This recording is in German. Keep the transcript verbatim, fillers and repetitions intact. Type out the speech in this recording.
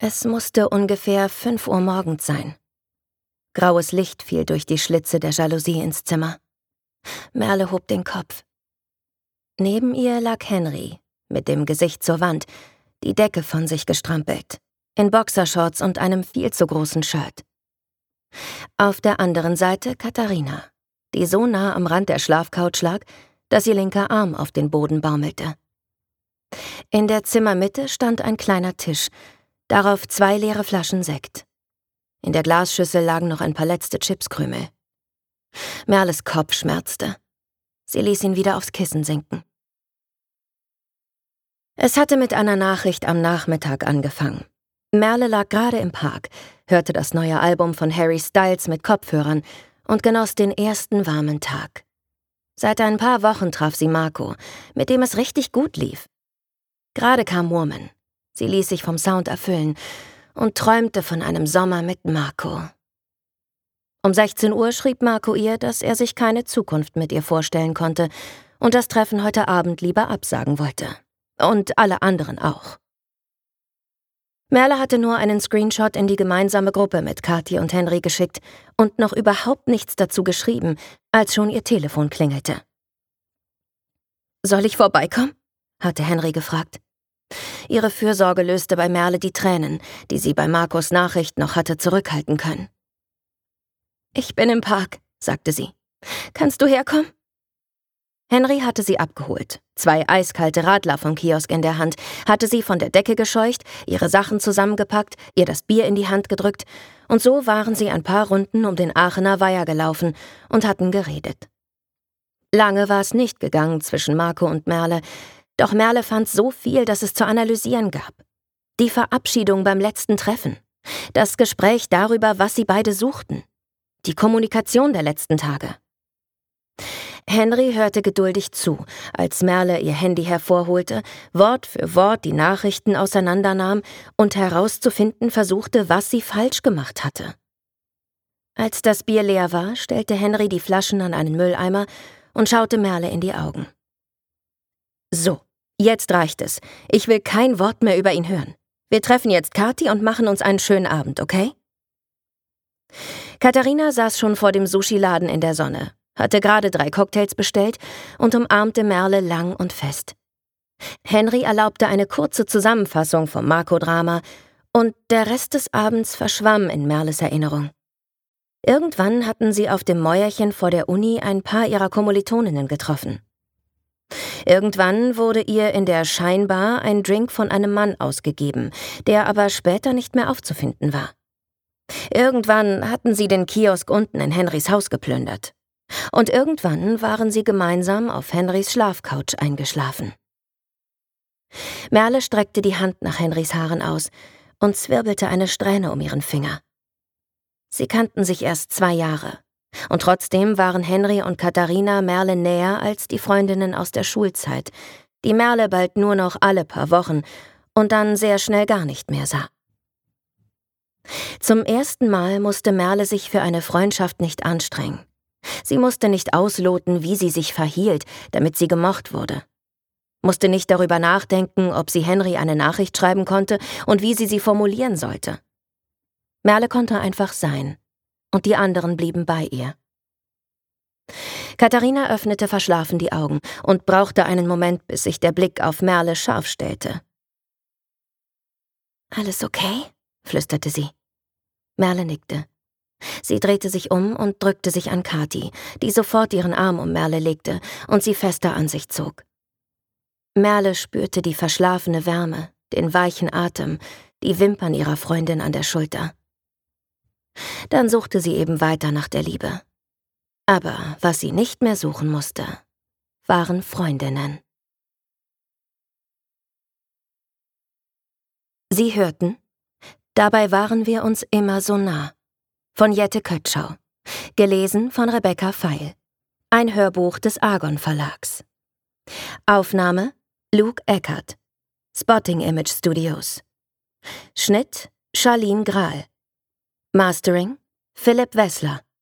Es musste ungefähr fünf Uhr morgens sein. Graues Licht fiel durch die Schlitze der Jalousie ins Zimmer. Merle hob den Kopf. Neben ihr lag Henry, mit dem Gesicht zur Wand, die Decke von sich gestrampelt, in Boxershorts und einem viel zu großen Shirt. Auf der anderen Seite Katharina, die so nah am Rand der Schlafcouch lag, dass ihr linker Arm auf den Boden baumelte. In der Zimmermitte stand ein kleiner Tisch, darauf zwei leere Flaschen Sekt. In der Glasschüssel lagen noch ein paar letzte Chipskrümel. Merles Kopf schmerzte. Sie ließ ihn wieder aufs Kissen sinken. Es hatte mit einer Nachricht am Nachmittag angefangen. Merle lag gerade im Park, hörte das neue Album von Harry Styles mit Kopfhörern und genoss den ersten warmen Tag. Seit ein paar Wochen traf sie Marco, mit dem es richtig gut lief. Gerade kam Woman. Sie ließ sich vom Sound erfüllen und träumte von einem Sommer mit Marco. Um sechzehn Uhr schrieb Marco ihr, dass er sich keine Zukunft mit ihr vorstellen konnte und das Treffen heute Abend lieber absagen wollte. Und alle anderen auch. Merle hatte nur einen Screenshot in die gemeinsame Gruppe mit Kathi und Henry geschickt und noch überhaupt nichts dazu geschrieben, als schon ihr Telefon klingelte. »Soll ich vorbeikommen?« hatte Henry gefragt. Ihre Fürsorge löste bei Merle die Tränen, die sie bei Marcos Nachricht noch hatte zurückhalten können. »Ich bin im Park«, sagte sie. »Kannst du herkommen?« Henry hatte sie abgeholt, zwei eiskalte Radler vom Kiosk in der Hand, hatte sie von der Decke gescheucht, ihre Sachen zusammengepackt, ihr das Bier in die Hand gedrückt, und so waren sie ein paar Runden um den Aachener Weiher gelaufen und hatten geredet. Lange war es nicht gegangen zwischen Marco und Merle, doch Merle fand so viel, dass es zu analysieren gab. Die Verabschiedung beim letzten Treffen, das Gespräch darüber, was sie beide suchten, die Kommunikation der letzten Tage. Henry hörte geduldig zu, als Merle ihr Handy hervorholte, Wort für Wort die Nachrichten auseinandernahm und herauszufinden versuchte, was sie falsch gemacht hatte. Als das Bier leer war, stellte Henry die Flaschen an einen Mülleimer und schaute Merle in die Augen. »So, jetzt reicht es. Ich will kein Wort mehr über ihn hören. Wir treffen jetzt Kathi und machen uns einen schönen Abend, okay?« Katharina saß schon vor dem Sushi-Laden in der Sonne, hatte gerade drei Cocktails bestellt und umarmte Merle lang und fest. Henry erlaubte eine kurze Zusammenfassung vom Marco-Drama und der Rest des Abends verschwamm in Merles Erinnerung. Irgendwann hatten sie auf dem Mäuerchen vor der Uni ein paar ihrer Kommilitoninnen getroffen. Irgendwann wurde ihr in der Scheinbar ein Drink von einem Mann ausgegeben, der aber später nicht mehr aufzufinden war. Irgendwann hatten sie den Kiosk unten in Henrys Haus geplündert. Und irgendwann waren sie gemeinsam auf Henrys Schlafcouch eingeschlafen. Merle streckte die Hand nach Henrys Haaren aus und zwirbelte eine Strähne um ihren Finger. Sie kannten sich erst zwei Jahre. Und trotzdem waren Henry und Katharina Merle näher als die Freundinnen aus der Schulzeit, die Merle bald nur noch alle paar Wochen und dann sehr schnell gar nicht mehr sah. Zum ersten Mal musste Merle sich für eine Freundschaft nicht anstrengen. Sie musste nicht ausloten, wie sie sich verhielt, damit sie gemocht wurde. Musste nicht darüber nachdenken, ob sie Henry eine Nachricht schreiben konnte und wie sie sie formulieren sollte. Merle konnte einfach sein. Und die anderen blieben bei ihr. Katharina öffnete verschlafen die Augen und brauchte einen Moment, bis sich der Blick auf Merle scharf stellte. »Alles okay?« flüsterte sie. Merle nickte. Sie drehte sich um und drückte sich an Kathi, die sofort ihren Arm um Merle legte und sie fester an sich zog. Merle spürte die verschlafene Wärme, den weichen Atem, die Wimpern ihrer Freundin an der Schulter. Dann suchte sie eben weiter nach der Liebe. Aber was sie nicht mehr suchen musste, waren Freundinnen. Sie hörten »Dabei waren wir uns immer so nah« von Jette Kötschau, gelesen von Rebecca Feil, ein Hörbuch des Argon Verlags. Aufnahme Luke Eckert, Spotting Image Studios. Schnitt Charlene Grahl. Mastering Philipp Wessler.